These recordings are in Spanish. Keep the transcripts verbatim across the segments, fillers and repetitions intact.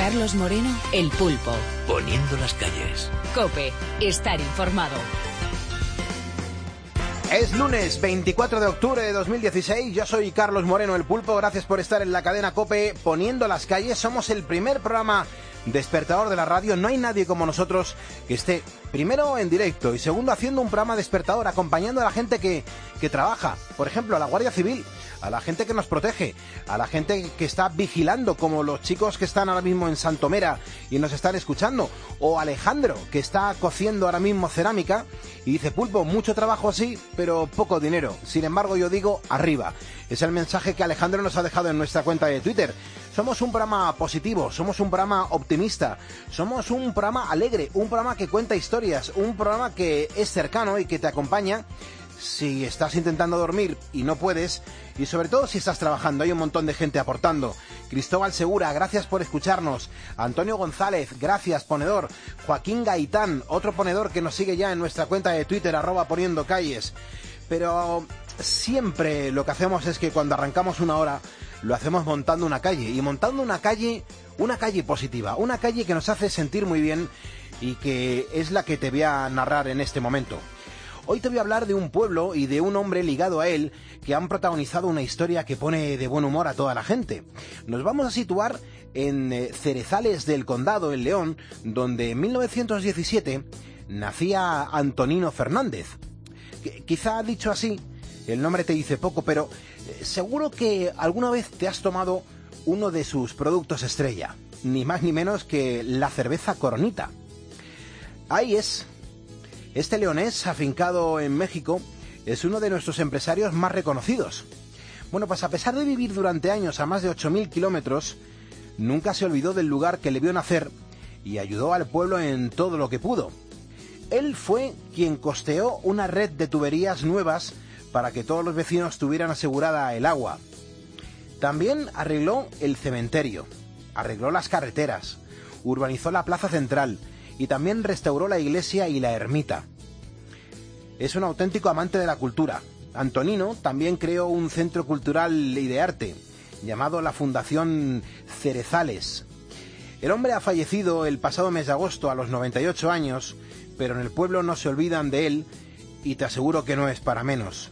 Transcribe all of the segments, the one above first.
Carlos Moreno, El Pulpo. Poniendo las calles. COPE. Estar informado. Es lunes veinticuatro de octubre de dos mil dieciséis, yo soy Carlos Moreno, El Pulpo, gracias por estar en la cadena COPE Poniendo las calles. Somos el primer programa despertador de la radio, no hay nadie como nosotros que esté primero en directo y segundo haciendo un programa despertador, acompañando a la gente que, que trabaja, por ejemplo a la Guardia Civil, a la gente que nos protege, a la gente que está vigilando, como los chicos que están ahora mismo en Santomera y nos están escuchando, o Alejandro, que está cociendo ahora mismo cerámica y dice: Pulpo, mucho trabajo sí, pero poco dinero. Sin embargo, yo digo arriba. Es el mensaje que Alejandro nos ha dejado en nuestra cuenta de Twitter. Somos un programa positivo, somos un programa optimista, somos un programa alegre, un programa que cuenta historias, un programa que es cercano y que te acompaña si estás intentando dormir y no puedes, y sobre todo si estás trabajando. Hay un montón de gente aportando. Cristóbal Segura, gracias por escucharnos. Antonio González, gracias, ponedor. Joaquín Gaitán, otro ponedor que nos sigue ya en nuestra cuenta de Twitter, arroba poniendo calles. Pero siempre lo que hacemos es que cuando arrancamos una hora, lo hacemos montando una calle, y montando una calle, una calle positiva, una calle que nos hace sentir muy bien y que es la que te voy a narrar en este momento. Hoy te voy a hablar de un pueblo y de un hombre ligado a él que han protagonizado una historia que pone de buen humor a toda la gente. Nos vamos a situar en eh, Cerezales del Condado, en León, donde en mil novecientos diecisiete nacía Antonino Fernández. Qu- quizá dicho así, el nombre te dice poco, pero eh, seguro que alguna vez te has tomado uno de sus productos estrella, ni más ni menos que la cerveza Coronita. Ahí es. Este leonés, afincado en México, es uno de nuestros empresarios más reconocidos. Bueno, pues a pesar de vivir durante años a más de ocho mil kilómetros, nunca se olvidó del lugar que le vio nacer y ayudó al pueblo en todo lo que pudo. Él fue quien costeó una red de tuberías nuevas para que todos los vecinos tuvieran asegurada el agua. También arregló el cementerio, arregló las carreteras, urbanizó la plaza central y también restauró la iglesia y la ermita. Es un auténtico amante de la cultura. Antonino también creó un centro cultural y de arte, llamado la Fundación Cerezales. El hombre ha fallecido el pasado mes de agosto a los noventa y ocho años, pero en el pueblo no se olvidan de él y te aseguro que no es para menos.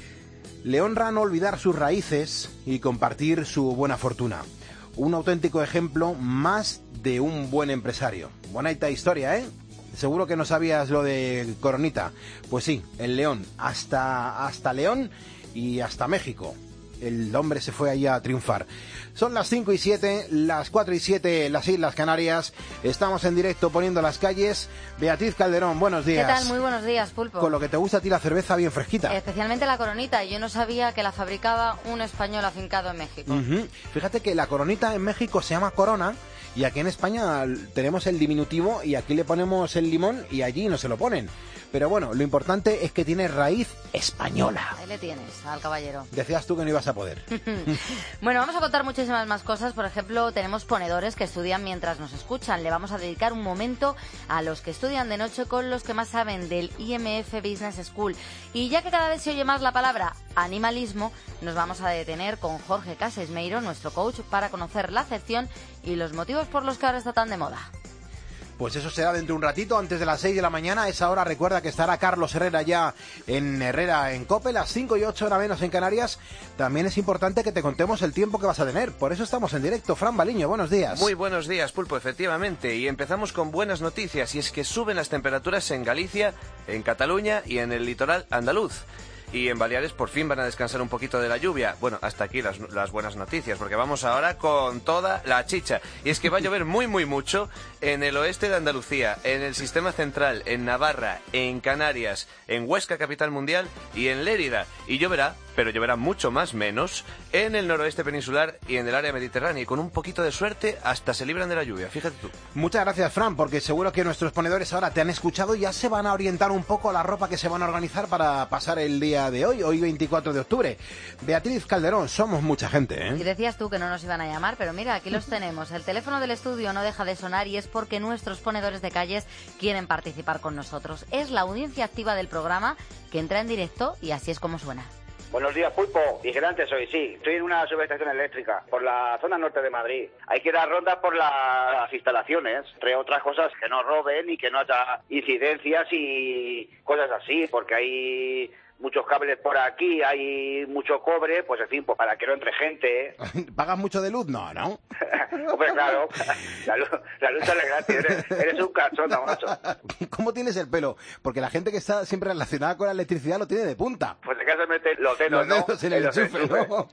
Le honra no olvidar sus raíces y compartir su buena fortuna. Un auténtico ejemplo más de un buen empresario. Bonita historia, ¿eh? Seguro que no sabías lo de Coronita. Pues sí, en León, hasta, hasta León y hasta México. El hombre se fue allá a triunfar. Son las cinco y siete, las cuatro y siete, las Islas Canarias. Estamos en directo poniendo las calles. Beatriz Calderón, buenos días. ¿Qué tal? Muy buenos días, Pulpo. Con lo que te gusta a ti la cerveza bien fresquita. Especialmente la Coronita. Yo no sabía que la fabricaba un español afincado en México. Uh-huh. Fíjate que la Coronita en México se llama Corona y aquí en España tenemos el diminutivo y aquí le ponemos el limón y allí no se lo ponen. Pero bueno, lo importante es que tiene raíz española. Ahí le tienes, al caballero. Decías tú que no ibas a poder. Bueno, vamos a contar muchísimas más cosas. Por ejemplo, tenemos ponedores que estudian mientras nos escuchan. Le vamos a dedicar un momento a los que estudian de noche con los que más saben del I M F Business School. Y ya que cada vez se oye más la palabra animalismo, nos vamos a detener con Jorge Casesmeiro, nuestro coach, para conocer la acepción y los motivos por los que ahora está tan de moda. Pues eso será dentro de un ratito, antes de las seis de la mañana. A esa hora recuerda que estará Carlos Herrera ya en Herrera en COPE, las cinco y ocho hora menos en Canarias. También es importante que te contemos el tiempo que vas a tener, por eso estamos en directo. Fran Baliño, buenos días. Muy buenos días, Pulpo, efectivamente. Y empezamos con buenas noticias, y es que suben las temperaturas en Galicia, en Cataluña y en el litoral andaluz. Y en Baleares por fin van a descansar un poquito de la lluvia. Bueno, hasta aquí las, las buenas noticias, porque vamos ahora con toda la chicha. Y es que va a llover muy, muy mucho en el oeste de Andalucía, en el sistema central, en Navarra, en Canarias, en Huesca, capital mundial, y en Lérida. Y lloverá, pero lloverá mucho más menos, en el noroeste peninsular y en el área mediterránea. Y con un poquito de suerte, hasta se libran de la lluvia. Fíjate tú. Muchas gracias, Fran, porque seguro que nuestros ponedores ahora te han escuchado y ya se van a orientar un poco a la ropa que se van a organizar para pasar el día de hoy, hoy veinticuatro de octubre. Beatriz Calderón, somos mucha gente, ¿eh? Y decías tú que no nos iban a llamar, pero mira, aquí los tenemos. El teléfono del estudio no deja de sonar y es porque nuestros ponedores de calles quieren participar con nosotros. Es la audiencia activa del programa que entra en directo y así es como suena. Buenos días, Pulpo. Vigilante soy, sí. Estoy en una subestación eléctrica por la zona norte de Madrid. Hay que dar rondas por la, las instalaciones, entre otras cosas, que no roben y que no haya incidencias y cosas así, porque hay muchos cables por aquí, hay mucho cobre, pues en fin, pues para que no entre gente. ¿eh? ¿Pagas mucho de luz? No, ¿no? Hombre, claro, la luz, la luz sale gratis, eres, eres un cachonda, macho. ¿Cómo tienes el pelo? Porque la gente que está siempre relacionada con la electricidad lo tiene de punta. Pues en casa mete los dedos, los dedos ¿no? en el los enchufe, ¿no?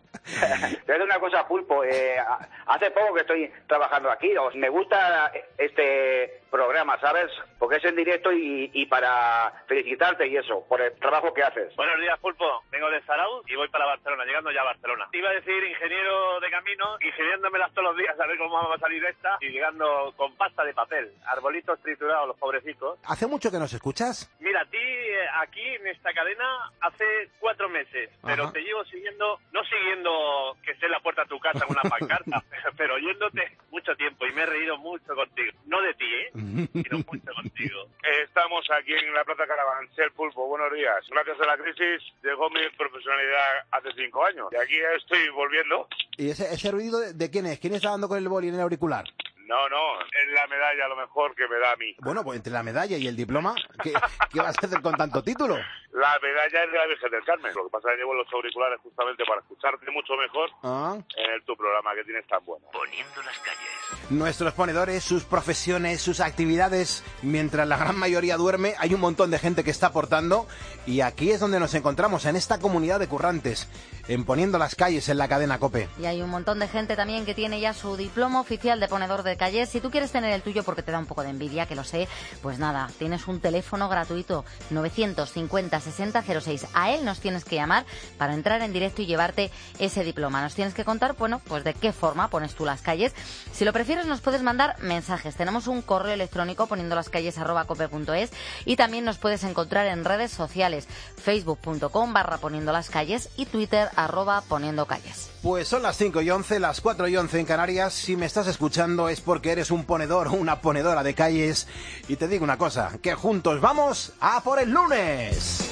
Te voy a una cosa, Pulpo, eh, hace poco que estoy trabajando aquí, os me gusta este programa, ¿sabes? Porque es en directo y, y para felicitarte y eso, por el trabajo que haces. Buenos días, Pulpo. Vengo de Zarauz y voy para Barcelona, llegando ya a Barcelona. Iba a decir ingeniero de camino, ingeniándomelas todos los días a ver cómo va a salir esta y llegando con pasta de papel, arbolitos triturados, los pobrecitos. ¿Hace mucho que nos escuchas? Mira, a ti eh, aquí en esta cadena hace cuatro meses, pero Ajá. te llevo siguiendo, no siguiendo que esté en la puerta de tu casa una pancarta, pero oyéndote mucho tiempo y me he reído mucho contigo. No de ti, ¿eh? Sino mucho contigo. Estamos aquí en la Plaza Carabanchel, Pulpo. Buenos días. Gracias a la crisis llegó mi profesionalidad hace cinco años. Y aquí estoy volviendo. ¿Y ese, ese ruido de, de quién es? ¿Quién está dando con el boli en el auricular? No, no, es la medalla a lo mejor que me da a mí. Bueno, pues entre la medalla y el diploma, ¿qué, qué vas a hacer con tanto título? La medalla es de la Virgen del Carmen. Lo que pasa es que llevo los auriculares justamente para escucharte mucho mejor ¿Ah? en el, tu programa que tienes tan bueno. Poniendo las calles. Nuestros ponedores, sus profesiones, sus actividades, mientras la gran mayoría duerme, hay un montón de gente que está aportando y aquí es donde nos encontramos, en esta comunidad de currantes, en Poniendo las Calles en la cadena COPE. Y hay un montón de gente también que tiene ya su diploma oficial de ponedor de calles. Si tú quieres tener el tuyo porque te da un poco de envidia, que lo sé, pues nada, tienes un teléfono gratuito, novecientos cincuenta sesenta cero seis. A él nos tienes que llamar para entrar en directo y llevarte ese diploma. Nos tienes que contar, bueno, pues de qué forma pones tú las calles. Si lo prefieres, nos puedes mandar mensajes. Tenemos un correo electrónico poniendo las calles arroba cope punto es y también nos puedes encontrar en redes sociales, facebook punto com barra poniendo las calles y twitter arroba poniendo calles. Pues son las cinco y once, las cuatro y once en Canarias. Si me estás escuchando es porque eres un ponedor o una ponedora de calles. Y te digo una cosa, que juntos vamos a por el lunes.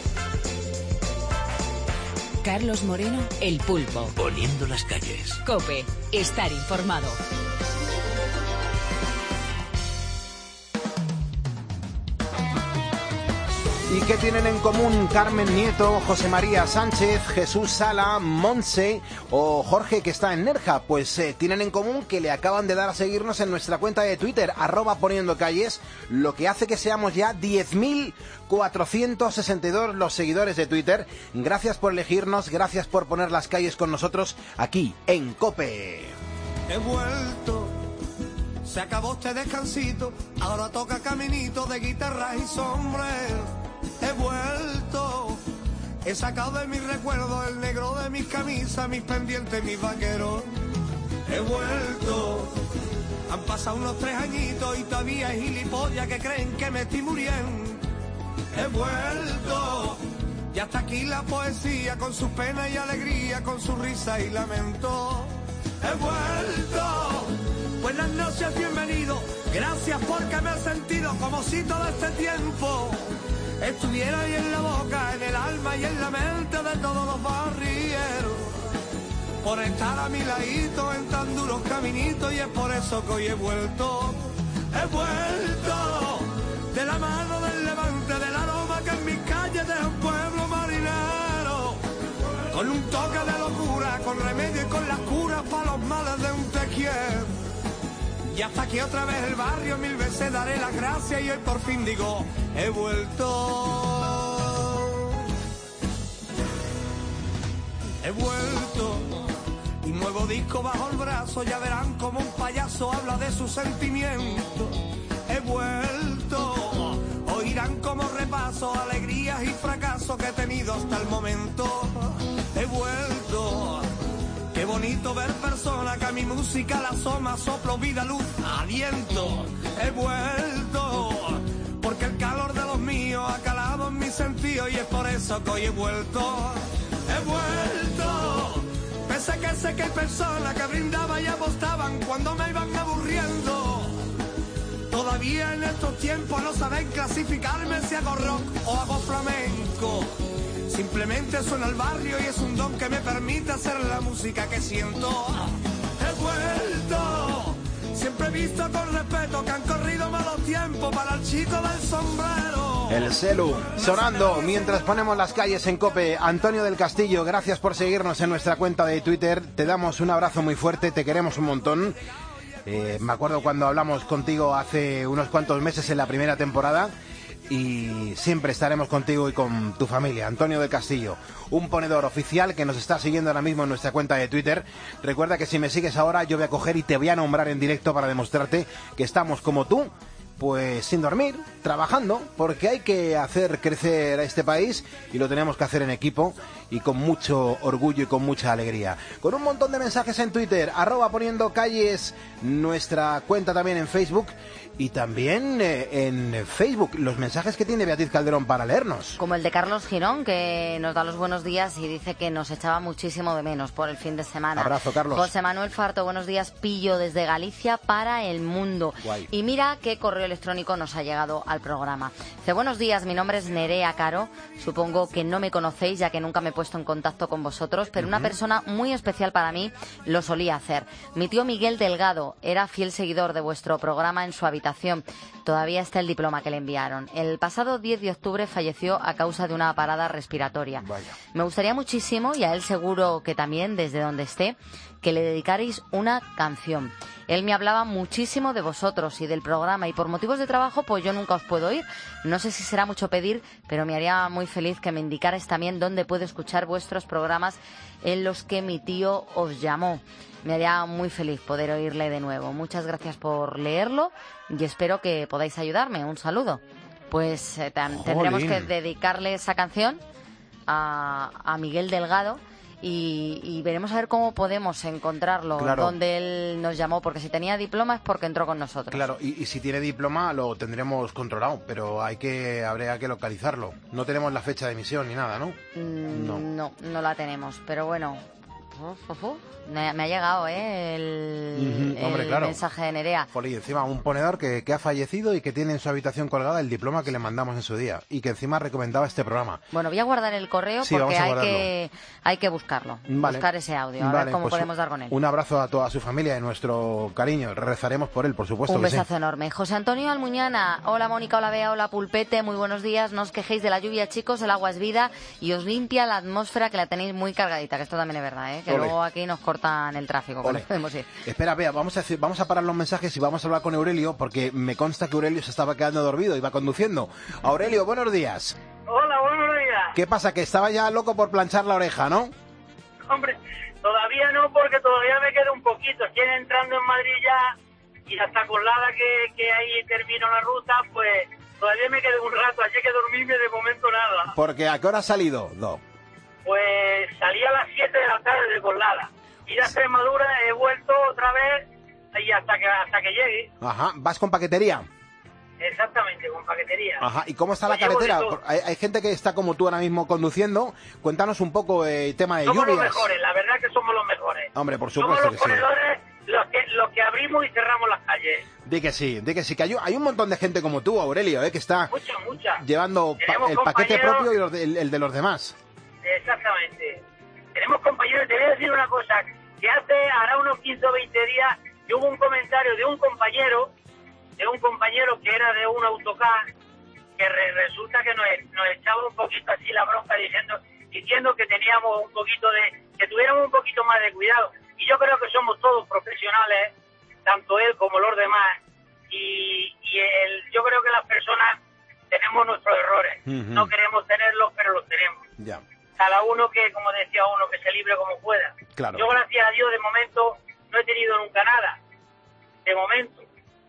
Carlos Moreno, El Pulpo. Poniendo las calles. COPE, estar informado. ¿Y qué tienen en común Carmen Nieto, José María Sánchez, Jesús Sala, Monse o Jorge que está en Nerja? Pues eh, tienen en común que le acaban de dar a seguirnos en nuestra cuenta de Twitter, arroba poniendo calles, lo que hace que seamos ya diez mil cuatrocientos sesenta y dos los seguidores de Twitter. Gracias por elegirnos, gracias por poner las calles con nosotros aquí en COPE. He vuelto, se acabó este descansito, ahora toca caminito de guitarras y sombrero. He vuelto, he sacado de mis recuerdos el negro de mis camisas, mis pendientes, mis vaqueros. He vuelto, han pasado unos tres añitos y todavía hay gilipollas que creen que me estoy muriendo. He vuelto, y hasta aquí la poesía con sus penas y alegría, con su risa y lamento. He vuelto, buenas noches, bienvenido, gracias porque me he sentido como si todo este tiempo estuviera ahí en la boca, en el alma y en la mente de todos los barrieros, por estar a mi ladito en tan duros caminitos, y es por eso que hoy he vuelto, he vuelto, de la mano del levante, del aroma que en mis calles deja un pueblo marinero, con un toque de locura, con remedio y con las curas para los males de un te quiero. Y hasta aquí otra vez el barrio, mil veces daré las gracias y hoy por fin digo, he vuelto. He vuelto. Y nuevo disco bajo el brazo, ya verán como un payaso habla de sus sentimientos. He vuelto. Oirán como repaso alegrías y fracasos que he tenido hasta el momento. He vuelto. Qué bonito ver personas que a mi música la asoma, soplo, vida, luz, aliento. He vuelto, porque el calor de los míos ha calado en mi sentido y es por eso que hoy he vuelto. He vuelto, pese a que sé que hay personas que brindaban y apostaban cuando me iban aburriendo. Todavía en estos tiempos no saben clasificarme si hago rock o hago flamenco. Simplemente suena al barrio y es un don que me permite hacer la música que siento. He vuelto, siempre visto con respeto que han corrido malos tiempos para el chico del sombrero. El celu sonando mientras ponemos las calles en COPE. Antonio del Castillo, gracias por seguirnos en nuestra cuenta de Twitter. Te damos un abrazo muy fuerte, te queremos un montón. Eh, me acuerdo cuando hablamos contigo hace unos cuantos meses en la primera temporada. Y siempre estaremos contigo y con tu familia. Antonio del Castillo, un ponedor oficial que nos está siguiendo ahora mismo en nuestra cuenta de Twitter. Recuerda que si me sigues ahora yo voy a coger y te voy a nombrar en directo para demostrarte que estamos como tú, pues sin dormir, trabajando, porque hay que hacer crecer a este país y lo tenemos que hacer en equipo y con mucho orgullo y con mucha alegría. Con un montón de mensajes en Twitter, arroba poniendo calles, nuestra cuenta también en Facebook. Y también eh, en Facebook, los mensajes que tiene Beatriz Calderón para leernos. Como el de Carlos Girón, que nos da los buenos días y dice que nos echaba muchísimo de menos por el fin de semana. Abrazo, Carlos. José Manuel Farto, buenos días, pillo desde Galicia para el mundo. Guay. Y mira qué correo electrónico nos ha llegado al programa. Dice, buenos días, mi nombre es Nerea Caro. Supongo que no me conocéis, ya que nunca me he puesto en contacto con vosotros, pero uh-huh. una persona muy especial para mí lo solía hacer. Mi tío Miguel Delgado era fiel seguidor de vuestro programa en su habitación. Todavía está el diploma que le enviaron. El pasado diez de octubre falleció a causa de una parada respiratoria. Vaya. Me gustaría muchísimo, y a él seguro que también, desde donde esté, que le dedicarais una canción. Él me hablaba muchísimo de vosotros y del programa, y por motivos de trabajo pues yo nunca os puedo oír. No sé si será mucho pedir, pero me haría muy feliz que me indicarais también dónde puedo escuchar vuestros programas en los que mi tío os llamó. Me haría muy feliz poder oírle de nuevo. Muchas gracias por leerlo y espero que podáis ayudarme. Un saludo. Pues eh, tan, tendremos que dedicarle esa canción a, a Miguel Delgado y, y veremos a ver cómo podemos encontrarlo, claro. donde él nos llamó, porque si tenía diploma es porque entró con nosotros. Claro, y, y si tiene diploma lo tendremos controlado, pero hay que habría que localizarlo. No tenemos la fecha de emisión ni nada, ¿no? Mm, no. no, no la tenemos, pero bueno... Uf, uf, uf. Me, me ha llegado ¿eh? el, uh-huh. Hombre, el claro. mensaje de Nerea. Y encima un ponedor que, que ha fallecido y que tiene en su habitación colgada el diploma que le mandamos en su día y que encima recomendaba este programa. Bueno, voy a guardar el correo sí, porque hay que, hay que buscarlo, vale. buscar ese audio, a vale, ver cómo pues podemos dar con él. Un abrazo a toda su familia y nuestro cariño. Rezaremos por él, por supuesto. Un besazo sí. enorme. José Antonio Almuñana, hola Mónica, hola Bea, hola Pulpete, muy buenos días. No os quejéis de la lluvia, chicos, el agua es vida y os limpia la atmósfera, que la tenéis muy cargadita, que esto también es verdad, ¿eh? que Ole. luego aquí nos cortan el tráfico, que no podemos ir. Espera, Bea, vamos a, decir, vamos a parar los mensajes y vamos a hablar con Aurelio, porque me consta que Aurelio se estaba quedando dormido, iba conduciendo. Aurelio, buenos días. Hola, buenos días. ¿Qué pasa? Que estaba ya loco por planchar la oreja, ¿no? Hombre, todavía no, porque todavía me queda un poquito. Estoy entrando en Madrid ya y hasta Colada que, que ahí termino la ruta, pues todavía me queda un rato. Así que dormirme de momento nada. Porque ¿a qué hora has salido? No. Pues salí a las siete de la tarde de Colada. Ir a Extremadura, he vuelto otra vez y hasta que hasta que llegue. Ajá, ¿vas con paquetería? Exactamente, con paquetería. Ajá, ¿y cómo está Pues la carretera? Hay, hay gente que está como tú ahora mismo conduciendo. Cuéntanos un poco el tema de somos lluvias. Somos los mejores, la verdad que somos los mejores. Hombre, por supuesto somos los que ponedores, sí. Los que, los que abrimos y cerramos las calles. Di que sí, di que sí, que hay, hay un montón de gente como tú, Aurelio, ¿eh? que está mucha, mucha. llevando pa el paquete propio y los de, el, el de los demás. Exactamente. Tenemos compañeros, te voy a decir una cosa, que hace, hará unos quince o veinte días, que hubo un comentario de un compañero, de un compañero que era de un autocar, que re, resulta que nos, nos echaba un poquito así la bronca diciendo, diciendo que teníamos un poquito de, que tuviéramos un poquito más de cuidado. Y yo creo que somos todos profesionales, tanto él como los demás, y, y el, yo creo que las personas tenemos nuestros errores. Uh-huh. No queremos tenerlos, pero los tenemos. Ya. Cada uno que, como decía uno, que se libre como pueda. Claro. Yo, gracias a Dios, de momento no he tenido nunca nada. De momento.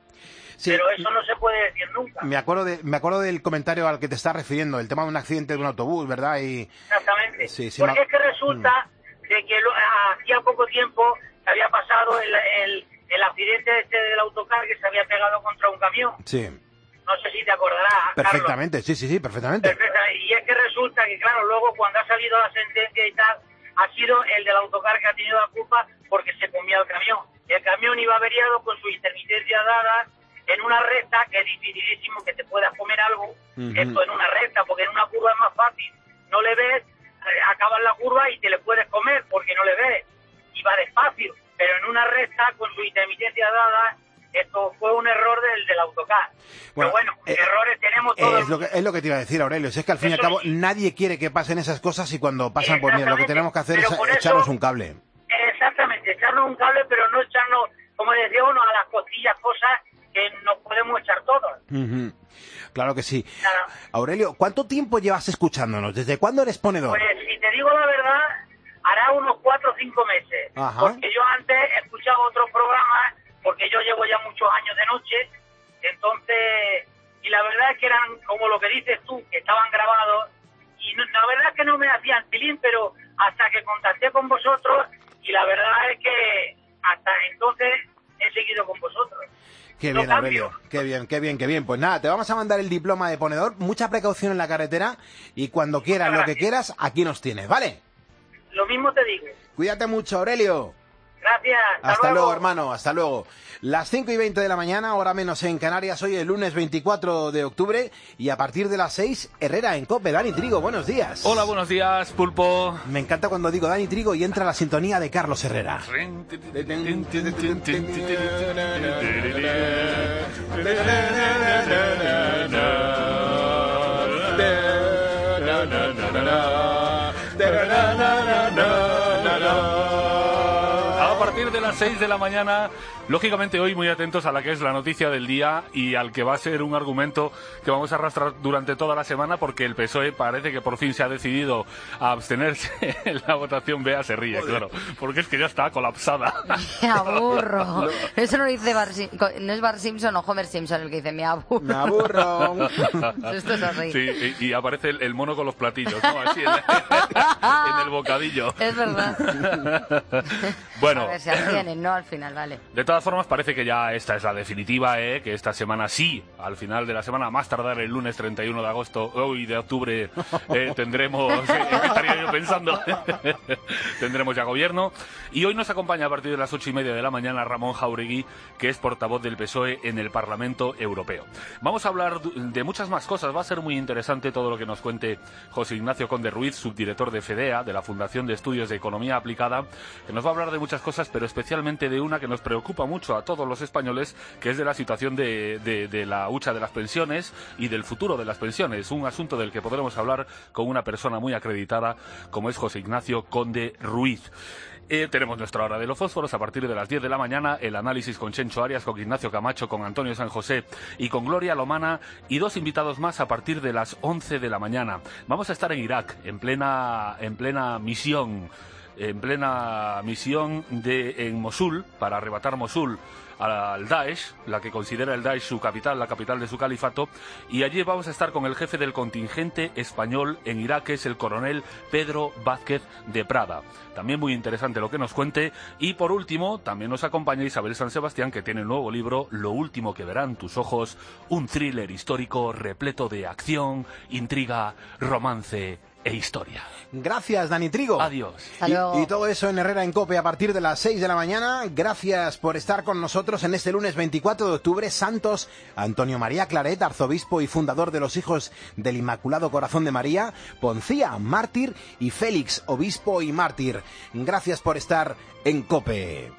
Sí. Pero eso no se puede decir nunca. Me acuerdo de, me acuerdo del comentario al que te estás refiriendo, el tema de un accidente de un autobús, ¿verdad? Y... Exactamente. Sí, sí, Porque ma... es que resulta mm. de que lo, hacía poco tiempo se había pasado el, el, el accidente este del autocar que se había pegado contra un camión. Sí. No sé si te acordarás, perfectamente, Carlos. sí, sí, sí, perfectamente. Perfectamente. Y es que resulta que, claro, luego cuando ha salido la sentencia y tal, ha sido el del autocar que ha tenido la culpa porque se comía el camión. El camión iba averiado con su intermitencia dada en una recta, que es dificilísimo que te puedas comer algo, uh-huh. esto en una recta, porque en una curva es más fácil. No le ves, eh, acabas la curva y te le puedes comer porque no le ves. Y va despacio. Pero en una recta, con su intermitencia dada, esto fue un error del, del autocar. Bueno, Pero bueno, eh, errores tenemos todos. Eh, es, lo que, es lo que te iba a decir, Aurelio. Si es que al fin y al cabo nadie quiere que pasen esas cosas y cuando pasan, pues mira, lo que tenemos que hacer es echarnos un cable. Exactamente, echarnos un cable, pero no echarnos, como decía uno, a las costillas cosas que nos podemos echar todos. Uh-huh. Claro que sí. Claro. Aurelio, ¿cuánto tiempo llevas escuchándonos? ¿Desde cuándo eres ponedor? Pues si te digo la verdad, hará unos cuatro o cinco meses. Ajá. Porque yo antes escuchaba otros programas, porque yo llevo ya muchos años de noche, entonces, y la verdad es que eran, como lo que dices tú, que estaban grabados, y no, la verdad es que no me hacían tilín, pero hasta que contacté con vosotros, y la verdad es que hasta entonces he seguido con vosotros. Qué bien, no Aurelio, qué bien, qué bien, qué bien. Pues nada, te vamos a mandar el diploma de ponedor, mucha precaución en la carretera, y cuando quieras, lo que quieras, aquí nos tienes, ¿vale? Lo mismo te digo. Cuídate mucho, Aurelio. Gracias. Hasta, hasta luego. luego, hermano, hasta luego. Las cinco y veinte de la mañana, hora menos en Canarias, hoy el lunes veinticuatro de octubre, y a partir de las seis, Herrera en COPE. Dani Trigo, buenos días. Hola, buenos días, Pulpo. Me encanta cuando digo Dani Trigo y entra la sintonía de Carlos Herrera. A partir de las seis de la mañana, lógicamente hoy muy atentos a la que es la noticia del día y al que va a ser un argumento que vamos a arrastrar durante toda la semana, porque el P S O E parece que por fin se ha decidido a abstenerse en la votación. Bea se ríe, Joder. Claro, porque es que ya está colapsada. Me aburro. No. Eso no lo dice Bar Sim- no es Bar Simpson o Homer Simpson el que dice me aburro. Me aburro. Esto es así. Sí, y, y aparece el, el mono con los platillos, ¿no? Así en, en el bocadillo. Es verdad. Bueno. A ver, se abstienen, ¿no? Al final, vale. De todas formas, parece que ya esta es la definitiva, ¿eh? Que esta semana sí, al final de la semana, más tardar el lunes treinta y uno de agosto, hoy de octubre, eh, tendremos, eh, ¿qué estaría yo pensando? Tendremos ya gobierno. Y hoy nos acompaña a partir de las ocho y media de la mañana Ramón Jáuregui, que es portavoz del P S O E en el Parlamento Europeo. Vamos a hablar de muchas más cosas. Va a ser muy interesante todo lo que nos cuente José Ignacio Conde Ruiz, subdirector de FEDEA, de la Fundación de Estudios de Economía Aplicada, que nos va a hablar de muchas cosas, pero especialmente de una que nos preocupa mucho a todos los españoles, que es de la situación de, de, de la hucha de las pensiones y del futuro de las pensiones. Un asunto del que podremos hablar con una persona muy acreditada, como es José Ignacio Conde Ruiz. Eh, tenemos nuestra hora de los fósforos a partir de las diez de la mañana, el análisis con Chencho Arias, con Ignacio Camacho, con Antonio San José y con Gloria Lomana, y dos invitados más a partir de las once de la mañana. Vamos a estar en Irak, en plena, en plena misión, en plena misión de, en Mosul, para arrebatar Mosul al Daesh, la que considera el Daesh su capital, la capital de su califato, y allí vamos a estar con el jefe del contingente español en Irak, que es el coronel Pedro Vázquez de Prada. También muy interesante lo que nos cuente. Y por último, también nos acompaña Isabel San Sebastián, que tiene el nuevo libro Lo último que verán tus ojos, un thriller histórico repleto de acción, intriga, romance e historia. Gracias, Dani Trigo. Adiós. Y, y todo eso en Herrera en COPE a partir de las seis de la mañana. Gracias por estar con nosotros en este lunes veinticuatro de octubre. Santos Antonio María Claret, arzobispo y fundador de los Hijos del Inmaculado Corazón de María, Poncía, mártir, y Félix, obispo y mártir. Gracias por estar en COPE.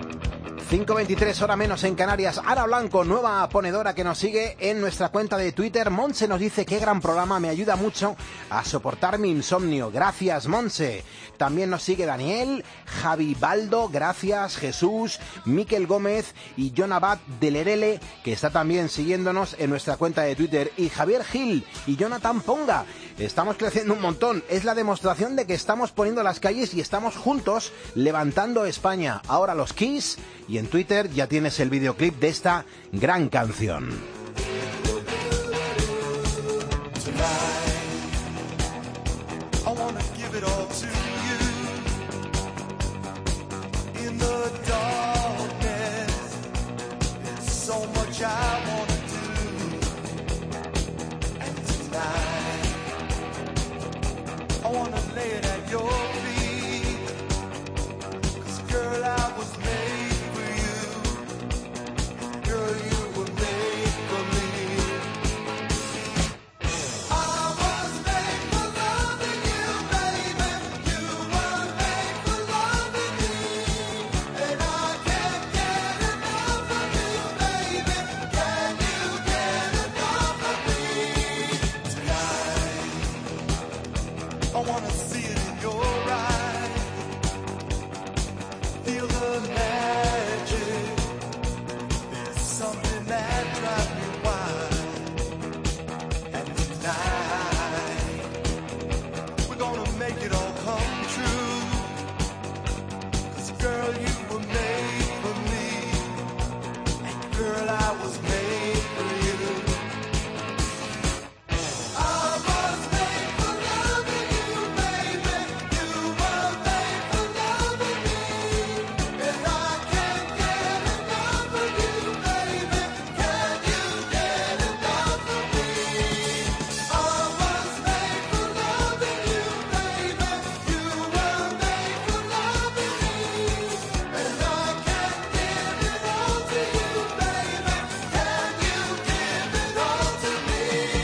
cinco veintitrés, hora menos en Canarias. Ara Blanco, nueva ponedora que nos sigue en nuestra cuenta de Twitter. Monse nos dice: qué gran programa, me ayuda mucho a soportar mi insomnio. Gracias, Monse. También nos sigue Daniel, Javi Baldo, gracias, Jesús, Miquel Gómez y John Abad de Lerele, que está también siguiéndonos en nuestra cuenta de Twitter. Y Javier Gil y Jonathan Ponga. Estamos creciendo un montón. Es la demostración de que estamos poniendo las calles y estamos juntos levantando España. Ahora los Kiss, y en Twitter ya tienes el videoclip de esta gran canción. I wanna lay it at your feet, 'cause girl, I was made for you. Girl, you were made for me. I was made for loving you, baby. I was made for you. I was made for loving you, baby. You were made for loving me. And I can't get enough of you, baby. Can you get enough of me? I was made for loving you, baby. You were made for loving me. And I can't give it all to you, baby. Can you give it all to me?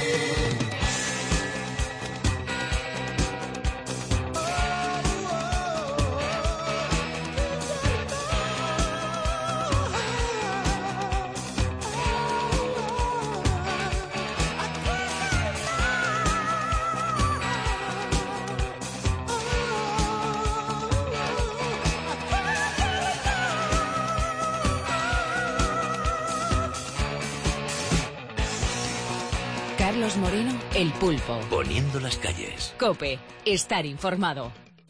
Carlos Moreno, El Pulpo. Poniendo las calles. COPE. Estar informado.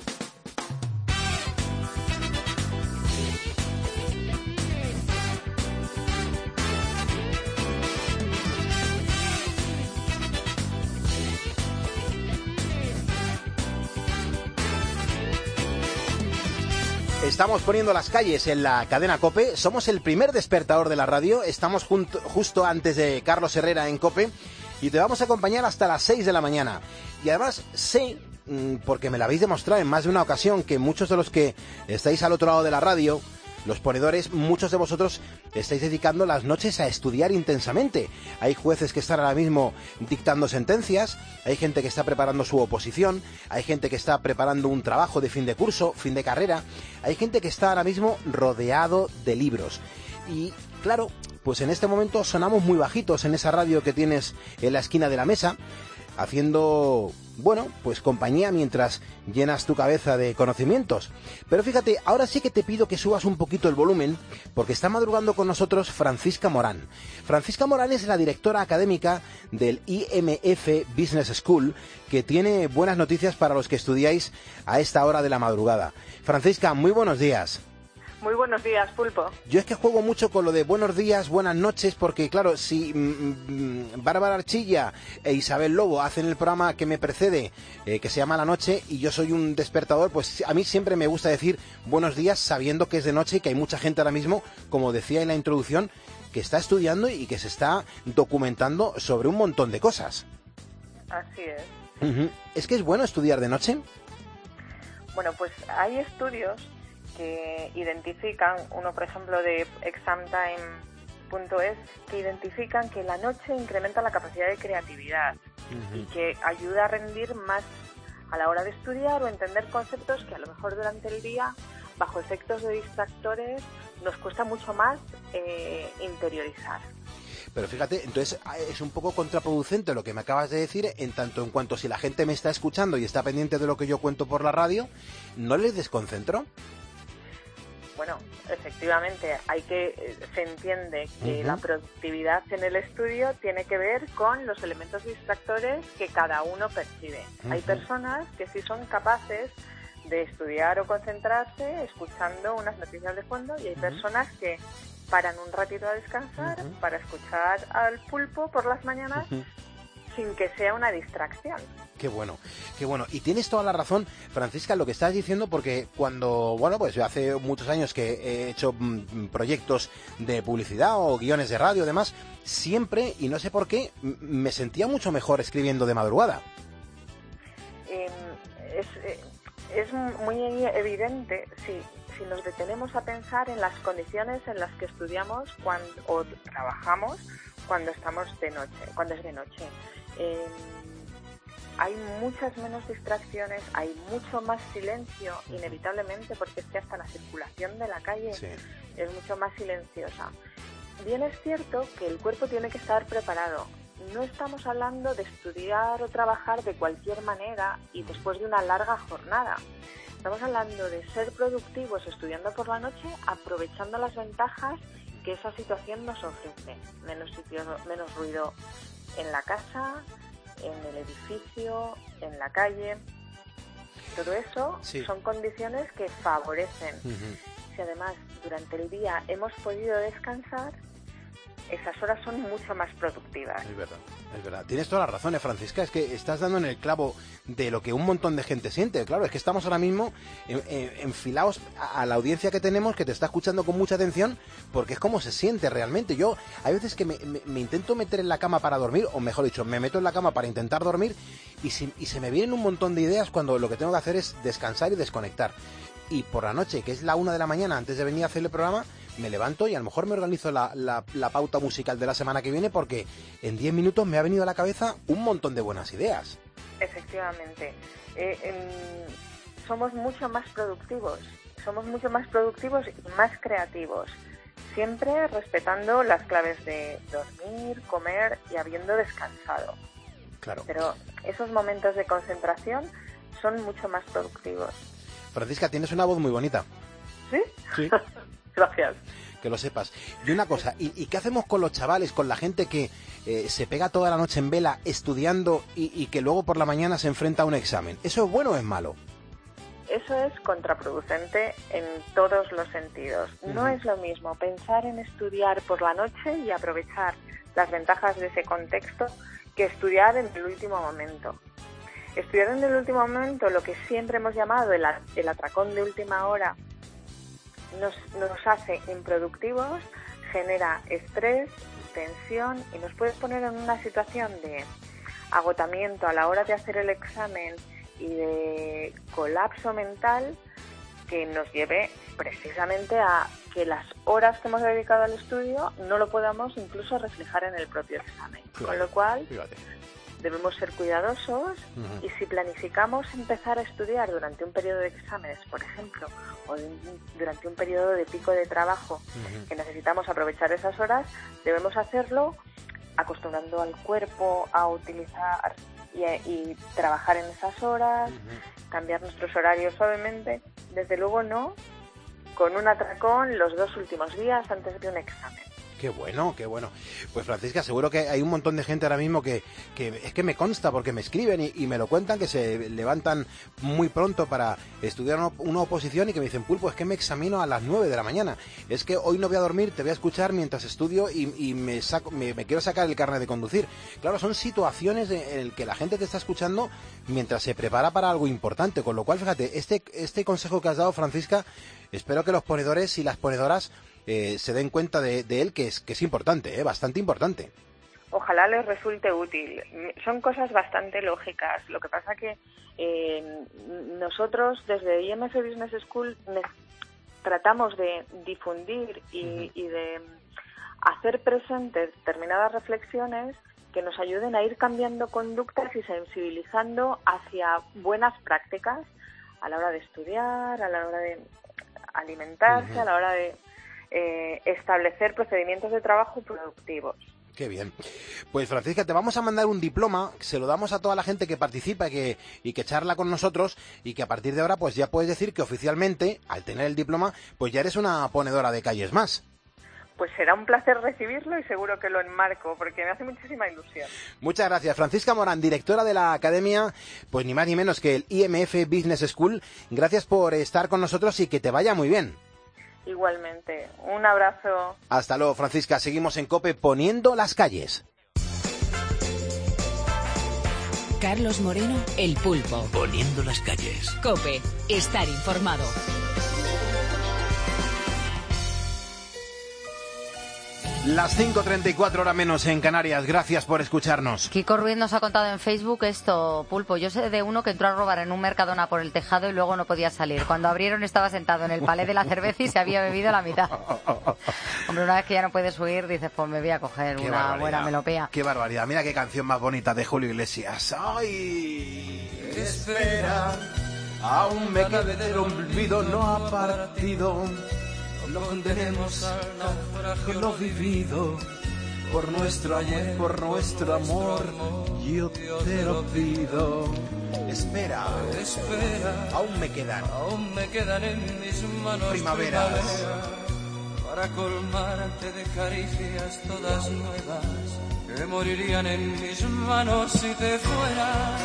Estamos poniendo las calles en la cadena COPE. Somos el primer despertador de la radio. Estamos junto, justo antes de Carlos Herrera en COPE. Y te vamos a acompañar hasta las seis de la mañana. Y además sé, porque me lo habéis demostrado en más de una ocasión, que muchos de los que estáis al otro lado de la radio, los ponedores, muchos de vosotros estáis dedicando las noches a estudiar intensamente. Hay jueces que están ahora mismo dictando sentencias, hay gente que está preparando su oposición, hay gente que está preparando un trabajo de fin de curso, fin de carrera, hay gente que está ahora mismo rodeado de libros. Y claro, pues en este momento sonamos muy bajitos en esa radio que tienes en la esquina de la mesa, haciendo, bueno, pues compañía mientras llenas tu cabeza de conocimientos. Pero fíjate, ahora sí que te pido que subas un poquito el volumen, porque está madrugando con nosotros Francisca Morán. Francisca Morán es la directora académica del I M F Business School, que tiene buenas noticias para los que estudiáis a esta hora de la madrugada. Francisca, muy buenos días. Muy buenos días, Pulpo. Yo es que juego mucho con lo de buenos días, buenas noches, porque claro, si mmm, Bárbara Archilla e Isabel Lobo hacen el programa que me precede, eh, que se llama La Noche, y yo soy un despertador, pues a mí siempre me gusta decir buenos días sabiendo que es de noche y que hay mucha gente ahora mismo, como decía en la introducción, que está estudiando y que se está documentando sobre un montón de cosas. Así es. Uh-huh. ¿Es que es bueno estudiar de noche? Bueno, pues hay estudios que identifican, uno por ejemplo de examtime punto es, que identifican que la noche incrementa la capacidad de creatividad uh-huh. y que ayuda a rendir más a la hora de estudiar o entender conceptos que a lo mejor durante el día, bajo efectos de distractores, nos cuesta mucho más eh, interiorizar. Pero fíjate, entonces es un poco contraproducente lo que me acabas de decir, en tanto en cuanto si la gente me está escuchando y está pendiente de lo que yo cuento por la radio, ¿no les desconcentro? Bueno, efectivamente, hay que se entiende que uh-huh. la productividad en el estudio tiene que ver con los elementos distractores que cada uno percibe. Uh-huh. Hay personas que sí son capaces de estudiar o concentrarse escuchando unas noticias de fondo y hay uh-huh. personas que paran un ratito a descansar uh-huh. para escuchar al Pulpo por las mañanas uh-huh. sin que sea una distracción. Qué bueno, qué bueno. Y tienes toda la razón, Francisca, lo que estás diciendo, porque cuando, bueno, pues yo hace muchos años que he hecho mm, proyectos de publicidad o guiones de radio, además, siempre, y no sé por qué, m- me sentía mucho mejor escribiendo de madrugada. Eh, es, eh, es muy evidente, sí. Si nos detenemos a pensar en las condiciones en las que estudiamos cuando, o trabajamos cuando estamos de noche, cuando es de noche. Eh, hay muchas menos distracciones, hay mucho más silencio, inevitablemente, porque es que hasta la circulación de la calle sí. es mucho más silenciosa. Bien es cierto que el cuerpo tiene que estar preparado. No estamos hablando de estudiar o trabajar de cualquier manera y después de una larga jornada. Estamos hablando de ser productivos estudiando por la noche, aprovechando las ventajas que esa situación nos ofrece. Menos sitio, menos ruido en la casa, en el edificio, en la calle. Todo eso sí. son condiciones que favorecen. Uh-huh. Si además durante el día hemos podido descansar, esas horas son mucho más productivas. Es verdad, es verdad. Tienes toda la razón, ¿eh, Francisca? Es que estás dando en el clavo de lo que un montón de gente siente. Claro, es que estamos ahora mismo en, en, enfilados a, a la audiencia que tenemos, que te está escuchando con mucha atención, porque es como se siente realmente. Yo, hay veces que me, me, me intento meter en la cama para dormir, o mejor dicho, me meto en la cama para intentar dormir, y, si, y se me vienen un montón de ideas cuando lo que tengo que hacer es descansar y desconectar. Y por la noche, que es la una de la mañana, antes de venir a hacer el programa, me levanto y a lo mejor me organizo la, la, la pauta musical de la semana que viene, porque en diez minutos me ha venido a la cabeza un montón de buenas ideas. Efectivamente. Eh, eh, somos mucho más productivos. Somos mucho más productivos y más creativos. Siempre respetando las claves de dormir, comer y habiendo descansado. Claro. Pero esos momentos de concentración son mucho más productivos. Francisca, tienes una voz muy bonita. ¿Sí? Sí. Gracias. Que lo sepas. Y una cosa, ¿y, y qué hacemos con los chavales, con la gente que eh, se pega toda la noche en vela estudiando y, y que luego por la mañana se enfrenta a un examen? ¿Eso es bueno o es malo? Eso es contraproducente en todos los sentidos. Uh-huh. No es lo mismo pensar en estudiar por la noche y aprovechar las ventajas de ese contexto que estudiar en el último momento. Estudiar en el último momento, lo que siempre hemos llamado el, el atracón de última hora, nos, nos hace improductivos, genera estrés, tensión y nos puede poner en una situación de agotamiento a la hora de hacer el examen y de colapso mental que nos lleve precisamente a que las horas que hemos dedicado al estudio no lo podamos incluso reflejar en el propio examen. Fíjate, con lo cual fíjate. Debemos ser cuidadosos uh-huh. y si planificamos empezar a estudiar durante un periodo de exámenes, por ejemplo, o de un, durante un periodo de pico de trabajo uh-huh. que necesitamos aprovechar esas horas, debemos hacerlo acostumbrando al cuerpo a utilizar y, y trabajar en esas horas, uh-huh. cambiar nuestros horarios suavemente, desde luego no con un atracón los dos últimos días antes de un examen. Qué bueno, qué bueno. Pues Francisca, seguro que hay un montón de gente ahora mismo que, que es que me consta porque me escriben y, y me lo cuentan, que se levantan muy pronto para estudiar una, una oposición y que me dicen, Pulpo, es que me examino a las nueve de la mañana. Es que hoy no voy a dormir, te voy a escuchar mientras estudio y, y me, saco, me, me quiero sacar el carnet de conducir. Claro, son situaciones en las que la gente te está escuchando mientras se prepara para algo importante. Con lo cual, fíjate, este, este consejo que has dado, Francisca, espero que los ponedores y las ponedoras Eh, se den cuenta de, de él, que es, que es importante, ¿eh? Bastante importante. Ojalá les resulte útil. Son cosas bastante lógicas. Lo que pasa que eh, nosotros desde I M F Business School tratamos de difundir y, uh-huh. y de hacer presentes determinadas reflexiones que nos ayuden a ir cambiando conductas y sensibilizando hacia buenas prácticas a la hora de estudiar, a la hora de alimentarse, uh-huh. a la hora de Eh, establecer procedimientos de trabajo productivos. Qué bien. Pues Francisca, te vamos a mandar un diploma, se lo damos a toda la gente que participa y que, y que charla con nosotros, y que a partir de ahora pues ya puedes decir que oficialmente, al tener el diploma, pues ya eres una ponedora de calles más. Pues será un placer recibirlo y seguro que lo enmarco, porque me hace muchísima ilusión. Muchas gracias. Francisca Morán, directora de la academia, pues ni más ni menos que el I M F Business School. Gracias por estar con nosotros y que te vaya muy bien. Igualmente. Un abrazo. Hasta luego, Francisca. Seguimos en COPE poniendo las calles. Carlos Moreno, El Pulpo. Poniendo las calles. COPE. Estar informado. Las cinco treinta y cuatro horas menos en Canarias. Gracias por escucharnos. Kiko Ruiz nos ha contado en Facebook esto, Pulpo. Yo sé de uno que entró a robar en un Mercadona por el tejado y luego no podía salir. Cuando abrieron estaba sentado en el palé de la cerveza y se había bebido la mitad. Hombre, una vez que ya no puedes huir, dices, pues me voy a coger qué una barbaridad. buena melopea. Qué barbaridad. Mira qué canción más bonita de Julio Iglesias. ¡Ay! Espera, aún me queda del olvido, no ha partido. No condenemos al naufragio lo vivido, por nuestro ayer, por nuestro amor, yo te lo pido. Espera, espera, aún me quedan, aún me quedan en mis manos primaveras, primavera, para colmarte de caricias todas nuevas, que morirían en mis manos si te fueras.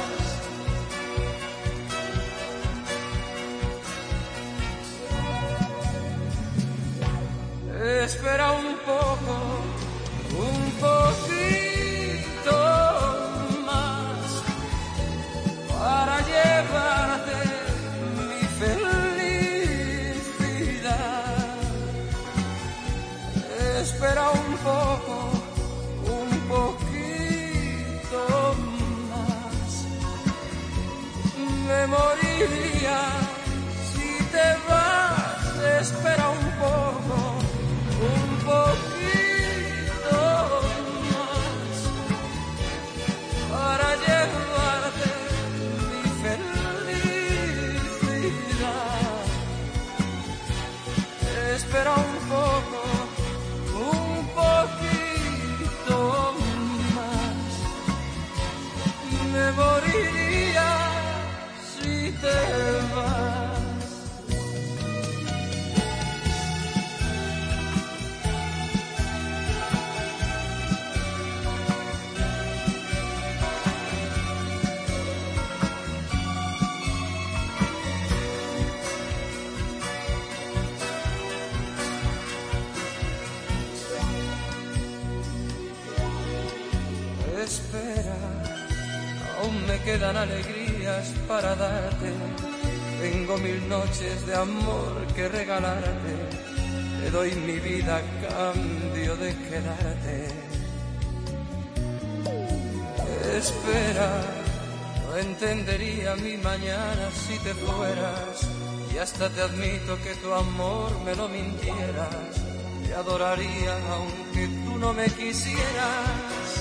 Espera un poco, espera, aún me quedan alegrías para darte. Tengo mil noches de amor que regalarte. Te doy mi vida a cambio de quedarte. Espera, no entendería mi mañana si te fueras. Y hasta te admito que tu amor me lo mintieras. Te adoraría aunque tú no me quisieras.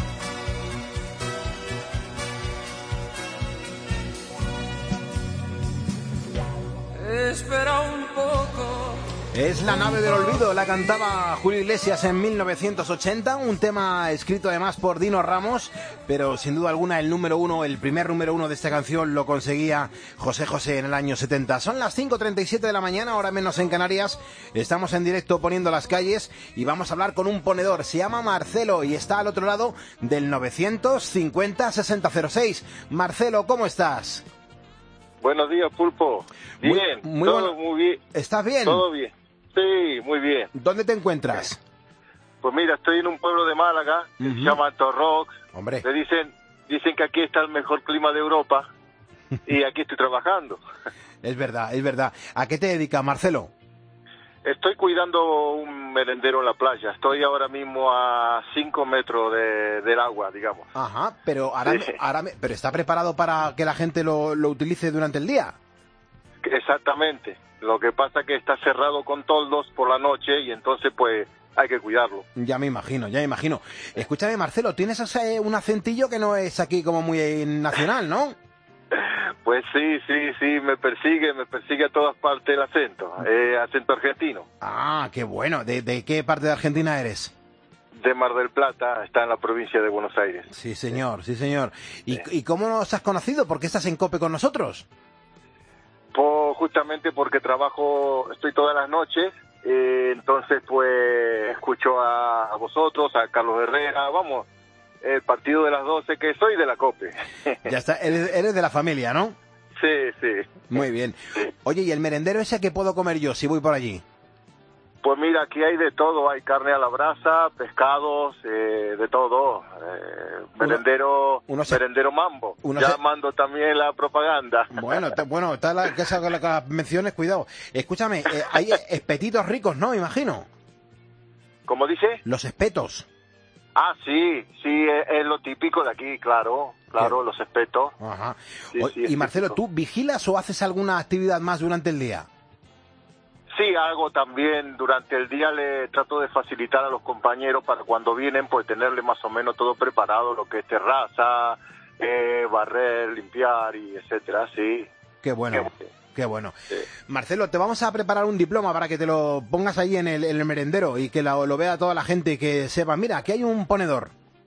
Espera un poco. Es La nave del olvido, la cantaba Julio Iglesias en mil novecientos ochenta, un tema escrito además por Dino Ramos, pero sin duda alguna el número uno, el primer número uno de esta canción lo conseguía José José en el año setenta. Son las cinco treinta y siete de la mañana, hora menos en Canarias, estamos en directo poniendo las calles y vamos a hablar con un ponedor, se llama Marcelo y está al otro lado del novecientos cincuenta sesenta cero seis. Marcelo, ¿cómo estás? Buenos días, Pulpo. Bien, muy, muy todo bueno. muy bien. ¿Estás bien? Todo bien. Sí, muy bien. ¿Dónde te encuentras? Pues mira, estoy en un pueblo de Málaga, que uh-huh. se llama Torrox. Hombre. Me dicen, dicen que aquí está el mejor clima de Europa y aquí estoy trabajando. Es verdad, es verdad. ¿A qué te dedicas, Marcelo? Estoy cuidando un merendero en la playa. Estoy ahora mismo a cinco metros de, del agua, digamos. Ajá, pero ahora, Sí. ahora pero ¿está preparado para que la gente lo, lo utilice durante el día? Exactamente. Lo que pasa es que está cerrado con toldos por la noche y entonces pues hay que cuidarlo. Ya me imagino, ya me imagino. Escúchame, Marcelo, tienes ese, un acentillo que no es aquí como muy nacional, ¿no? Pues sí, sí, sí, me persigue, me persigue a todas partes el acento, eh, acento argentino. Ah, qué bueno. ¿De, de qué parte de Argentina eres? De Mar del Plata, está en la provincia de Buenos Aires. Sí, señor, sí, señor. ¿Y, ¿y cómo nos has conocido? ¿Por qué estás en COPE con nosotros? Pues justamente porque trabajo, estoy todas las noches, eh, entonces pues escucho a, a vosotros, a Carlos Herrera, vamos, el partido de las doce que soy de la COPE. Ya está, eres, eres de la familia, ¿no? Sí, sí. Muy bien. Oye, ¿y el merendero ese qué puedo comer yo si voy por allí? Pues mira, aquí hay de todo, hay carne a la brasa, pescados, eh, de todo. Eh, merendero, uno, uno se, merendero mambo. Uno ya se, mando también la propaganda. Bueno, te, bueno, está la, que esa, la, las menciones, cuidado. Escúchame, eh, hay espetitos ricos, ¿no? Imagino. ¿Cómo dice? Los espetos. Ah, sí, sí, es, es lo típico de aquí, claro, claro, ¿qué? Los espetos. Ajá. Sí, o, sí, y Marcelo, típico. ¿tú vigilas o haces alguna actividad más durante el día? Sí, hago también, durante el día le trato de facilitar a los compañeros para cuando vienen, pues tenerle más o menos todo preparado, lo que es terraza, eh, barrer, limpiar y etcétera, sí. Qué bueno, qué, qué bueno. Sí. Marcelo, te vamos a preparar un diploma para que te lo pongas ahí en el, en el merendero y que lo, lo vea toda la gente, que sepa, mira, aquí hay un ponedor.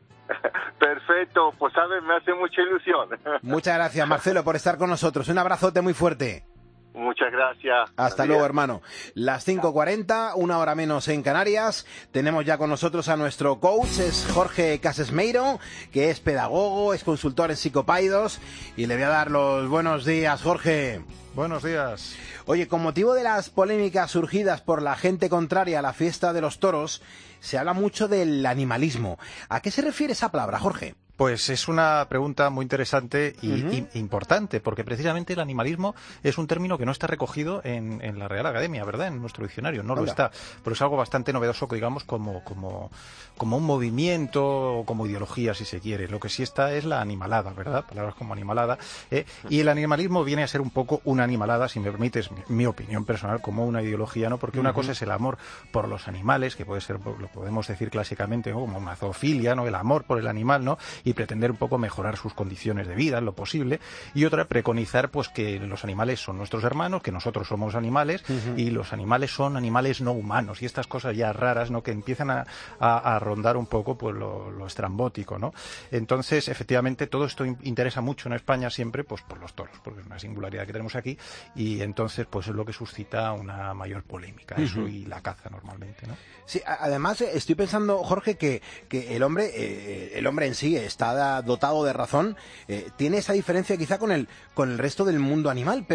Perfecto, pues sabes, me hace mucha ilusión. Muchas gracias, Marcelo, por estar con nosotros. Un abrazote muy fuerte. Muchas gracias. Hasta luego, hermano. Las cinco cuarenta, una hora menos en Canarias. Tenemos ya con nosotros a nuestro coach, es Jorge Casesmeiro, que es pedagogo, es consultor en psicopaidos. Y le voy a dar los buenos días, Jorge. Buenos días. Oye, con motivo de las polémicas surgidas por la gente contraria a la fiesta de los toros, se habla mucho del animalismo. ¿A qué se refiere esa palabra, Jorge? Pues es una pregunta muy interesante y, uh-huh. y importante, porque precisamente el animalismo es un término que no está recogido en, en la Real Academia, ¿verdad? En nuestro diccionario, no Hola. lo está. Pero es algo bastante novedoso, digamos, como, como, como un movimiento o como ideología, si se quiere. Lo que sí está es la animalada, ¿verdad? Palabras como animalada. ¿eh? Y el animalismo viene a ser un poco una animalada, si me permites, mi, mi opinión personal, como una ideología, ¿no? Porque uh-huh. una cosa es el amor por los animales, que puede ser, lo podemos decir clásicamente, ¿no? Como una zoofilia, ¿no? El amor por el animal, ¿no? Y pretender un poco mejorar sus condiciones de vida en lo posible, y otra, preconizar pues que los animales son nuestros hermanos, que nosotros somos animales, uh-huh. y los animales son animales no humanos, y estas cosas ya raras, ¿no? Que empiezan a, a, a rondar un poco pues lo, lo estrambótico, ¿no? Entonces, efectivamente, todo esto interesa mucho en España siempre, pues por los toros, porque es una singularidad que tenemos aquí, y entonces pues es lo que suscita una mayor polémica, uh-huh. eso y la caza normalmente, ¿no? Sí, además estoy pensando, Jorge, que, que el hombre, eh, el hombre en sí está dotado de razón, eh, tiene esa diferencia quizá con el con el resto del mundo animal, pero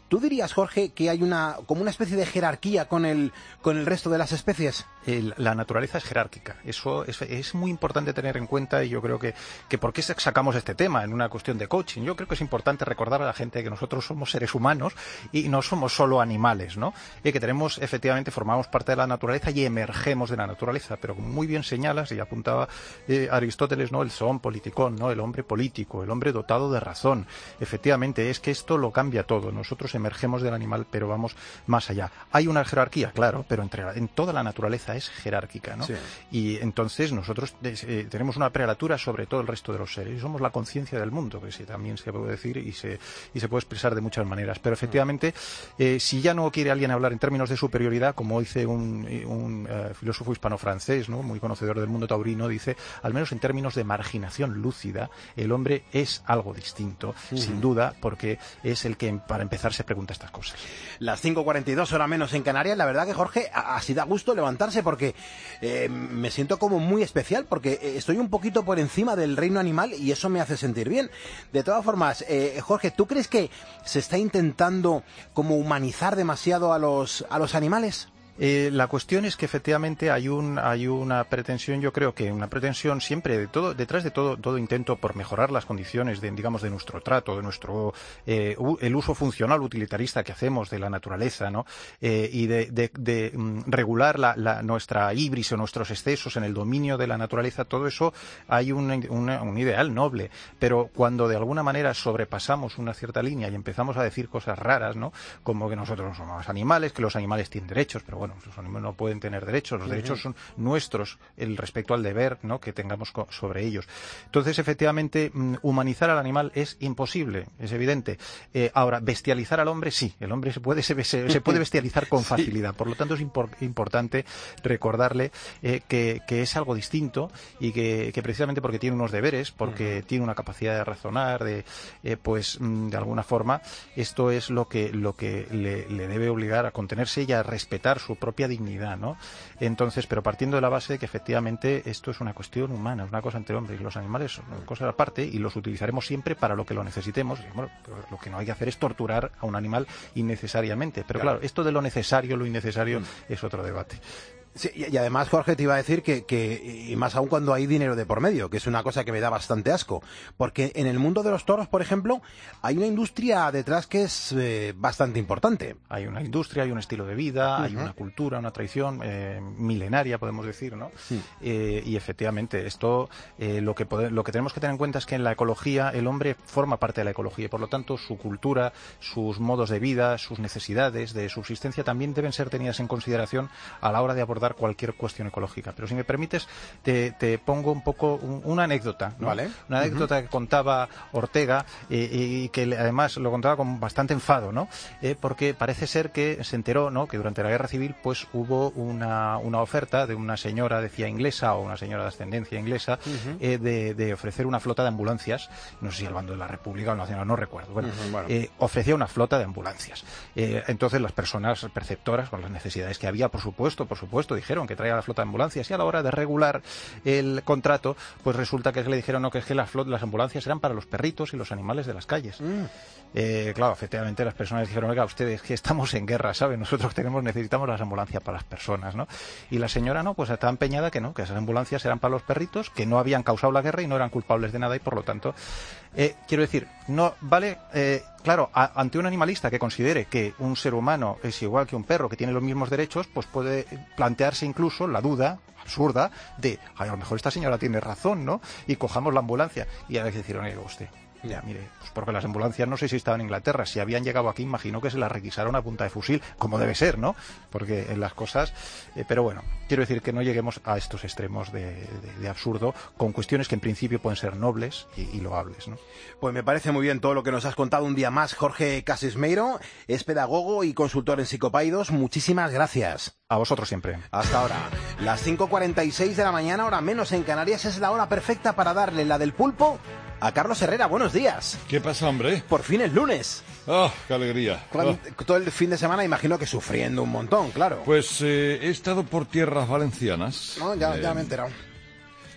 ¿Tú dirías, Jorge, que hay una como una especie de jerarquía con el, con el resto de las especies? El, la naturaleza es jerárquica. Eso es, es muy importante tener en cuenta, y yo creo que, que ¿por qué sacamos este tema en una cuestión de coaching? Yo creo que es importante recordar a la gente que nosotros somos seres humanos y no somos solo animales, ¿no? Y que tenemos, efectivamente, formamos parte de la naturaleza y emergemos de la naturaleza. Pero como muy bien señalas, y apuntaba eh, Aristóteles, ¿no? El zoon politikon, ¿no? El hombre político, el hombre dotado de razón. Efectivamente, es que esto lo cambia todo. Nosotros emergemos del animal, pero vamos más allá. Hay una jerarquía, claro, pero entre, en toda la naturaleza es jerárquica, ¿no? Sí. Y entonces nosotros eh, tenemos una prelatura sobre todo el resto de los seres y somos la conciencia del mundo, que sí, también se puede decir y se, y se puede expresar de muchas maneras. Pero efectivamente, eh, si ya no quiere alguien hablar en términos de superioridad, como dice un, un uh, filósofo hispano-francés, ¿no? Muy conocedor del mundo taurino, dice, al menos en términos de marginación lúcida, el hombre es algo distinto, uh-huh. sin duda, porque es el que para empezar se pregunta estas cosas. Las cinco cuarenta y dos, hora menos en Canarias. La verdad que, Jorge, así da gusto levantarse, porque eh, me siento como muy especial, porque estoy un poquito por encima del reino animal y eso me hace sentir bien. De todas formas, eh, Jorge, ¿tú crees que se está intentando como humanizar demasiado a los, a los animales? Eh, la cuestión es que efectivamente hay un hay una pretensión, yo creo que una pretensión siempre de todo detrás de todo todo intento por mejorar las condiciones de, digamos, de nuestro trato, de nuestro eh, el uso funcional utilitarista que hacemos de la naturaleza, ¿no? Eh, y de, de, de um, regular la, la, nuestra ibris o nuestros excesos en el dominio de la naturaleza. Todo eso hay un, una, un ideal noble, pero cuando de alguna manera sobrepasamos una cierta línea y empezamos a decir cosas raras, ¿no? Como que nosotros no somos animales, que los animales tienen derechos, pero bueno, Bueno, los animales no pueden tener derechos, los uh-huh. derechos son nuestros, el respecto al deber, ¿no? que tengamos co- sobre ellos. Entonces, efectivamente, humanizar al animal es imposible, es evidente. Eh, ahora, bestializar al hombre, sí, el hombre se puede, se, se, se puede bestializar con facilidad. Sí. Por lo tanto, es impor- importante recordarle eh, que, que es algo distinto y que, que precisamente porque tiene unos deberes, porque uh-huh. tiene una capacidad de razonar, de, eh, pues, de alguna forma, esto es lo que, lo que le, le debe obligar a contenerse y a respetar su propia dignidad, ¿no? Entonces, pero partiendo de la base de que efectivamente esto es una cuestión humana, es una cosa entre hombres y los animales son cosas aparte y los utilizaremos siempre para lo que lo necesitemos. Y, bueno, lo que no hay que hacer es torturar a un animal innecesariamente. Pero claro, claro esto de lo necesario, lo innecesario, mm. es otro debate. Sí, y además, Jorge, te iba a decir que, que, y más aún cuando hay dinero de por medio, que es una cosa que me da bastante asco, porque en el mundo de los toros, por ejemplo, hay una industria detrás que es eh, bastante importante. Hay una industria, hay un estilo de vida, uh-huh. hay una cultura, una tradición eh, milenaria, podemos decir, ¿no? Sí. Eh, y efectivamente, esto, eh, lo, que pode- lo que tenemos que tener en cuenta es que en la ecología, el hombre forma parte de la ecología y por lo tanto su cultura, sus modos de vida, sus necesidades de subsistencia también deben ser tenidas en consideración a la hora de abordar cualquier cuestión ecológica. Pero si me permites, te, te pongo un poco un, una anécdota, ¿no? Vale. Una anécdota uh-huh. que contaba Ortega eh, y que además lo contaba con bastante enfado, ¿no? Eh, porque parece ser que se enteró, ¿no? Que durante la Guerra Civil pues hubo una, una oferta de una señora, decía inglesa o una señora de ascendencia inglesa, uh-huh. eh, de, de ofrecer una flota de ambulancias, no sé si el bando de la República o el Nacional, no recuerdo. Bueno, uh-huh, bueno. Eh, ofrecía una flota de ambulancias. Eh, entonces las personas perceptoras con las necesidades que había, por supuesto, por supuesto, dijeron que traía la flota de ambulancias y a la hora de regular el contrato, pues resulta que le dijeron no, que es que las, flot- las ambulancias eran para los perritos y los animales de las calles. Mm. Eh, claro, efectivamente las personas dijeron, oiga, ustedes que estamos en guerra, ¿saben? Nosotros tenemos, necesitamos las ambulancias para las personas, ¿no? Y la señora no, pues estaba empeñada que no, que esas ambulancias eran para los perritos, que no habían causado la guerra y no eran culpables de nada y por lo tanto, eh, quiero decir, no vale, eh, claro, a, ante un animalista que considere que un ser humano es igual que un perro, que tiene los mismos derechos, pues puede plantearse incluso la duda absurda de, ay, a lo mejor esta señora tiene razón, ¿no? Y cojamos la ambulancia. Y a veces decir, oiga, usted, ya, mire, pues porque las ambulancias no sé si estaban en Inglaterra, si habían llegado aquí, imagino que se las requisaron a punta de fusil, como debe ser, ¿no? Porque en las cosas, eh, pero bueno, quiero decir que no lleguemos a estos extremos de, de, de absurdo, con cuestiones que en principio pueden ser nobles y, y loables, ¿no? Pues me parece muy bien todo lo que nos has contado un día más, Jorge Casismeiro, es pedagogo y consultor en psicopaidos, muchísimas gracias. A vosotros siempre. Hasta ahora. Las cinco cuarenta y seis de la mañana, hora menos en Canarias, es la hora perfecta para darle la del pulpo a Carlos Herrera. Buenos días. ¿Qué pasa, hombre? Por fin es lunes. ¡Oh, qué alegría! Oh. Todo el fin de semana imagino que sufriendo un montón, claro. Pues eh, he estado por tierras valencianas. No, ya, eh, ya me he enterado.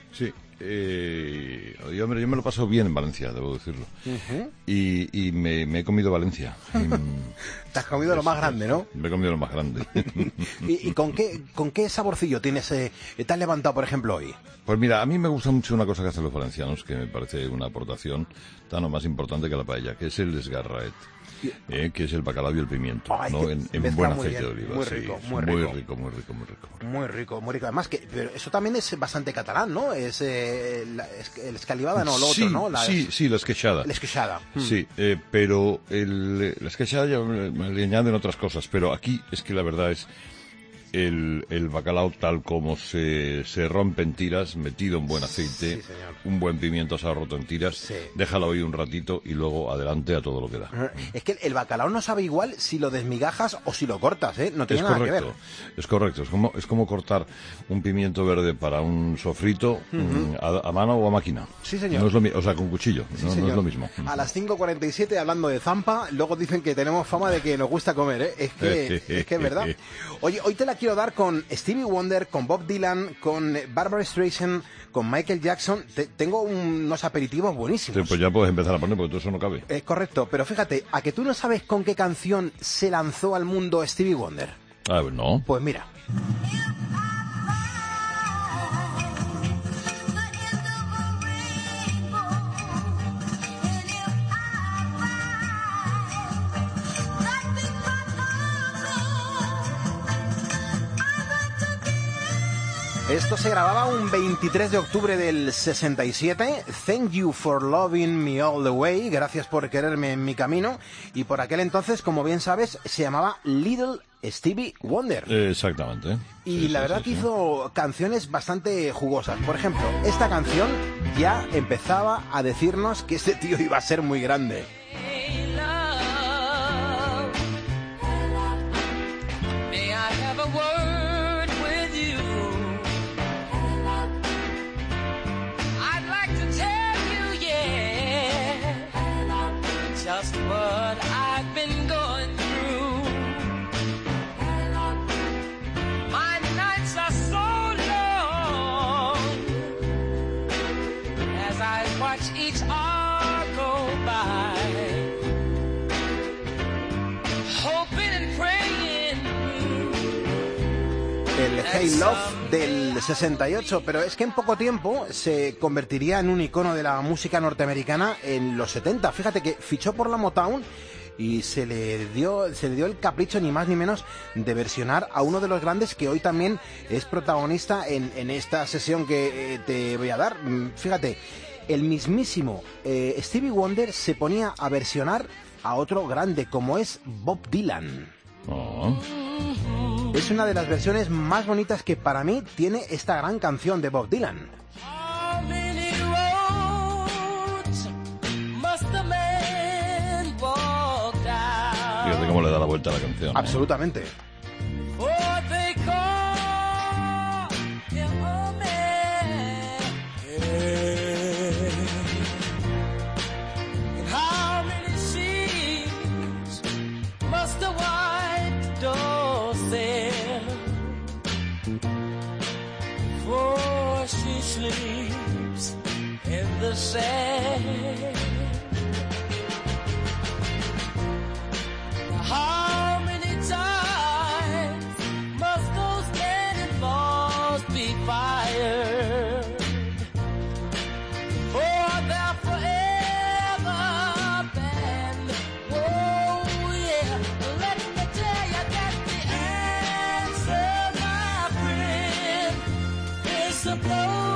Sí. Eh, yo, hombre, yo me lo paso bien en Valencia, debo decirlo. Uh-huh. Y, y me, me he comido Valencia. Te has comido lo más grande, ¿no? Me he comido lo más grande. ¿Y, y con qué con qué saborcillo tienes? Eh, ¿Te has levantado, por ejemplo, hoy? Pues mira, a mí me gusta mucho una cosa que hacen los valencianos, que me parece una aportación tan o más importante que la paella, que es el esgarraet. Eh, que es el bacalao y el pimiento, Ay, ¿no? En, en buen aceite de oliva. Muy sí, rico, sí, muy muy rico. rico, muy rico, muy rico. Muy rico, muy rico. Además, que pero eso también es bastante catalán, ¿no? Es, eh, la, es el escalivada, no, lo sí, otro, ¿no? La, sí, sí, la esqueixada. La esqueixada. Sí, eh, pero el, la esqueixada ya le añaden otras cosas, pero aquí es que la verdad es el, el bacalao tal como se, se rompe en tiras, metido en buen aceite, sí, señor. Un buen pimiento asado roto en tiras, Sí. déjalo ahí un ratito y luego adelante a todo lo que da. Es que el bacalao no sabe igual si lo desmigajas o si lo cortas, ¿eh? No tiene Es nada correcto, que ver. es correcto. Es como, es como cortar un pimiento verde para un sofrito Ujú. mm, a, a mano o a máquina. Sí, señor. No es lo mi- o sea, con cuchillo, Sí, no, no señor. es lo mismo. A las cinco cuarenta y siete, hablando de zampa, luego dicen que tenemos fama de que nos gusta comer, ¿eh? Es que es, que es verdad. Oye, hoy te la quiero dar con Stevie Wonder, con Bob Dylan, con Barbra Streisand, con Michael Jackson. Te- tengo unos aperitivos buenísimos. Sí, pues ya puedes empezar a poner porque todo eso no cabe. Es correcto, pero fíjate, ¿a que tú no sabes con qué canción se lanzó al mundo Stevie Wonder? Ah, no. Pues mira. Esto se grababa un veintitrés de octubre del sesenta y siete. Thank you for loving me all the way. Gracias por quererme en mi camino. Y por aquel entonces, como bien sabes, se llamaba Little Stevie Wonder. Eh, exactamente. Y Sí, la sí, verdad sí, que sí. hizo canciones bastante jugosas. Por ejemplo, esta canción ya empezaba a decirnos que este tío iba a ser muy grande. May I have a word with you? I'd like to tell you, yeah, just what I've been going through. My nights are so long as I watch each hour go by, hoping and praying. El Hey Love del sesenta y ocho, pero es que en poco tiempo se convertiría en un icono de la música norteamericana en los setenta. Fíjate que fichó por la Motown y se le dio se le dio el capricho ni más ni menos de versionar a uno de los grandes que hoy también es protagonista en, en esta sesión que eh, te voy a dar. Mm, Fíjate, el mismísimo eh, Stevie Wonder se ponía a versionar a otro grande como es Bob Dylan. Es una de las versiones más bonitas que para mí tiene esta gran canción de Bob Dylan. How many roads must a man walk down Fíjate cómo le da la vuelta a la canción. Absolutamente. before they call him a man? Yeah. And how many sheets must a white dove sail before she sleeps in the sand? How many times must those cannonballs be fired for their forever banned? Oh yeah, let me tell you that the answer, my friend, is a blow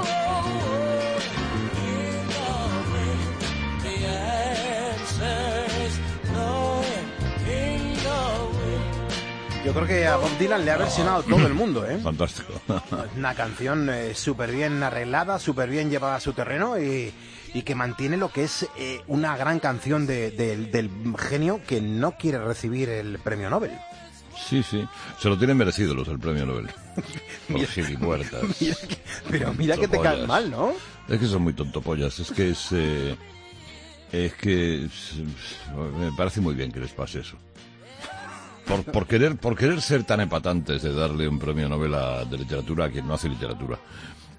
in the wind. The answer is blowing in the wind. Yo creo que a Bob Dylan le ha versionado todo el mundo, ¿eh? Fantástico. Una canción eh, súper bien arreglada, súper bien llevada a su terreno y, y que mantiene lo que es eh, una gran canción de- de- del genio que no quiere recibir el premio Nobel. Sí, sí. Se lo tienen merecido los del premio Nobel. Por Mira- gilipuertas. mira que- pero mira que te caes Tontopollas. mal, ¿no? Es que son muy tontopollas. Es que es... eh, es que... es- me parece muy bien que les pase eso. Por, por querer por querer ser tan epatantes de darle un premio Nobel a- de literatura a quien no hace literatura.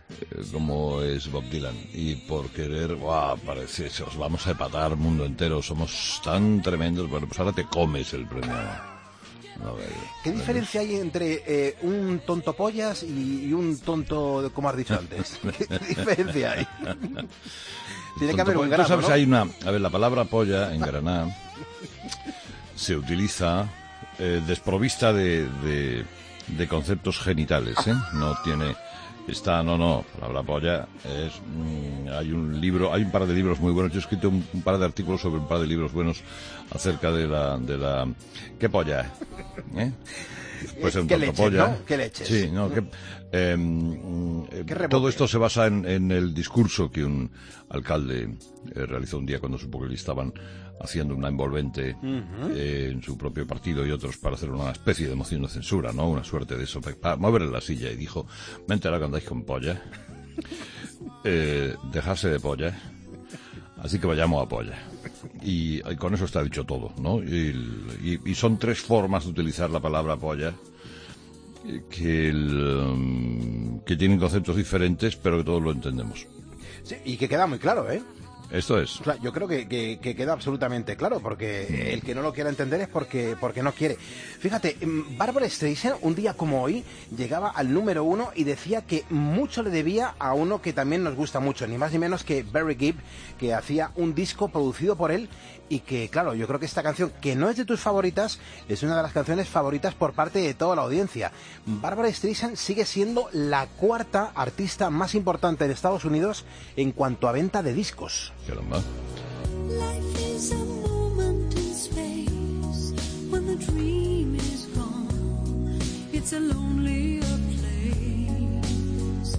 como es Bob Dylan, y por querer, ¡guau! Parece, os vamos a empatar mundo entero, somos tan tremendos, bueno, pues ahora te comes el premio. A ver, ¿Qué diferencia hay entre eh, un tonto pollas y, y un tonto, como has dicho antes? ¿Qué diferencia hay? Tiene que haber un gramo, Tú sabes, ¿no? hay una, a ver, la palabra polla en Granada se utiliza eh, desprovista de, de, de conceptos genitales, ¿eh? No tiene... Está, no, no, la palabra polla es... Mmm, hay un libro, hay un par de libros muy buenos. Yo he escrito un, un par de artículos sobre un par de libros buenos acerca de la... de la ¿qué polla? ¿Eh? Pues un ¿Qué leches, polla. no? ¿Qué leches? Sí, no, que... Eh, eh, todo esto se basa en, en el discurso que un alcalde eh, realizó un día cuando supo que le estaban haciendo una envolvente uh-huh. eh, en su propio partido y otros para hacer una especie de moción de censura, ¿no? Una suerte de eso, para moverle la silla, y dijo: vente ahora que andáis con polla, eh, dejarse de polla, así que vayamos a polla. Y, y con eso está dicho todo, ¿no? Y, y, y son tres formas de utilizar la palabra polla que, el, que tienen conceptos diferentes, pero que todos lo entendemos. Sí, y que queda muy claro, ¿eh? Esto es. O sea, yo creo que, que, que queda absolutamente claro, porque el que no lo quiera entender es porque, porque no quiere. Fíjate, Barbra Streisand, un día como hoy, llegaba al número uno y decía que mucho le debía a uno que también nos gusta mucho, ni más ni menos que Barry Gibb, que hacía un disco producido por él, y que, claro, yo creo que esta canción, que no es de tus favoritas, es una de las canciones favoritas por parte de toda la audiencia. Barbra Streisand sigue siendo la cuarta artista más importante de Estados Unidos en cuanto a venta de discos. Caramba. Life is a moment in space when the dream is gone. It's a lonelier place.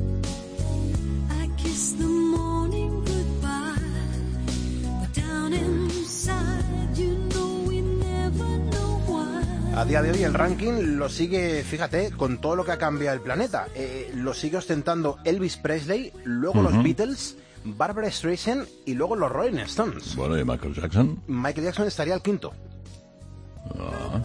I kiss the morning goodbye, but down inside you know we never know why. A día de hoy el ranking lo sigue, fíjate, con todo lo que ha cambiado el planeta. Eh, lo sigue ostentando Elvis Presley, luego uh-huh. los Beatles, Barbra Streisand y luego los Rolling Stones. Bueno, ¿y Michael Jackson? Michael Jackson estaría al quinto. Ah.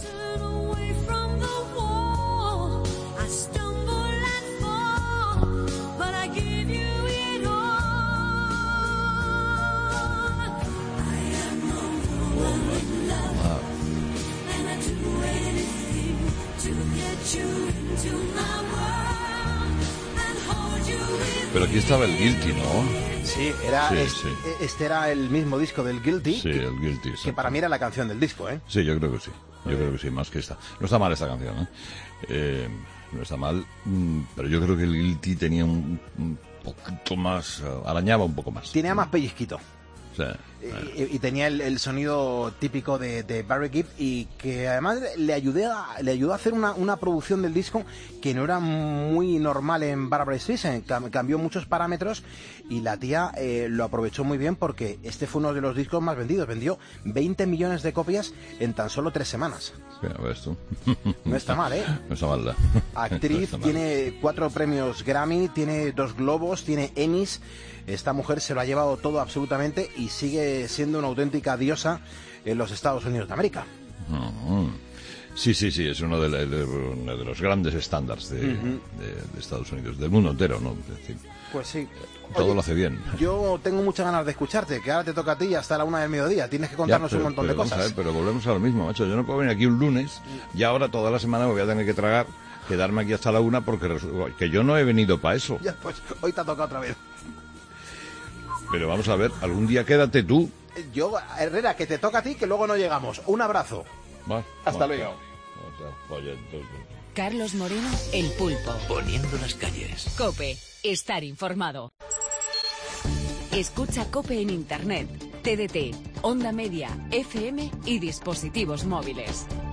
Pero aquí estaba el Guilty, ¿no? Sí, era sí, este, sí. este era el mismo disco del Guilty. Sí, que, el Guilty. Que para mí era la canción del disco, ¿eh? Sí, yo creo que sí. Yo creo que sí, más que esta. No está mal esta canción, ¿eh? eh no está mal, pero yo creo que el Guilty tenía un, un poquito más... Uh, arañaba un poco más. Tenía más pellizquito. Sí. Y, y tenía el, el sonido típico de, de Barry Gibb, y que además le ayudó a, le ayudó a hacer una, una producción del disco que no era muy normal en Barbra Streisand. Cam, cambió muchos parámetros y la tía eh, lo aprovechó muy bien, porque este fue uno de los discos más vendidos. Vendió veinte millones de copias en tan solo tres semanas. Sí, a ver tú. No está mal, ¿eh? No está mal. Actriz, no está mal. Tiene cuatro premios Grammy, tiene dos Globos, tiene Emmys. Esta mujer se lo ha llevado todo absolutamente y sigue siendo una auténtica diosa en los Estados Unidos de América. Uh-huh. Sí, sí, sí, es uno de, la, de, uno de los grandes estándares de, uh-huh. de, de Estados Unidos, del mundo entero, ¿no? Es decir, pues sí. Todo Oye, lo hace bien. Yo tengo muchas ganas de escucharte, que ahora te toca a ti hasta la una del mediodía. Tienes que contarnos ya, pero, un montón pero de cosas. Vamos a ver, pero volvemos a lo mismo, macho. Yo no puedo venir aquí un lunes y ahora toda la semana me voy a tener que tragar, quedarme aquí hasta la una, porque que yo no he venido para eso. Ya, pues hoy te ha tocado otra vez. Pero vamos a ver, algún día quédate tú. Yo, Herrera, que te toca a ti, que luego no llegamos. Un abrazo. Va, Hasta va, luego. Va, vaya, entonces... Carlos Moreno, El Pulpo. Poniendo las calles. COPE, estar informado. Escucha COPE en Internet, T D T, Onda Media, F M y dispositivos móviles.